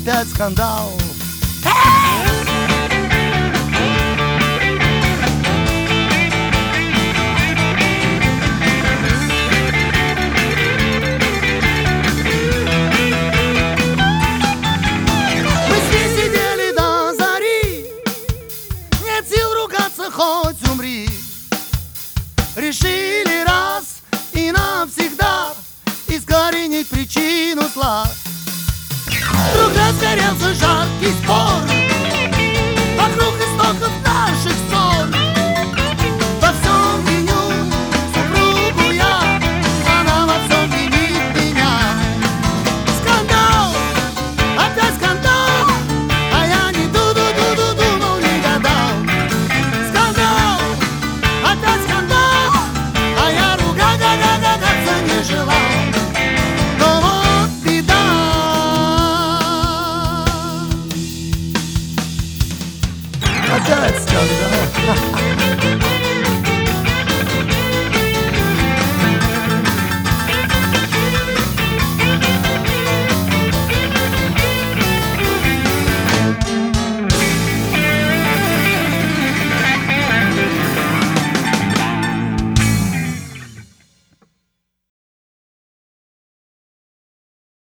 опять скандал. Мы здесь сидели до зари, нет сил ругаться, хоть умри. Решили раз и навсегда искоренить причину зла. Вдруг разгорелся жаркий спор вокруг истоков наших ссор. Во всем виню супругу я, она во всем винит меня. Скандал, опять скандал, а я не ду-ду-ду-ду думал, не гадал. Скандал, опять скандал, а я ругаться не желал. Но вот беда, опять скандал.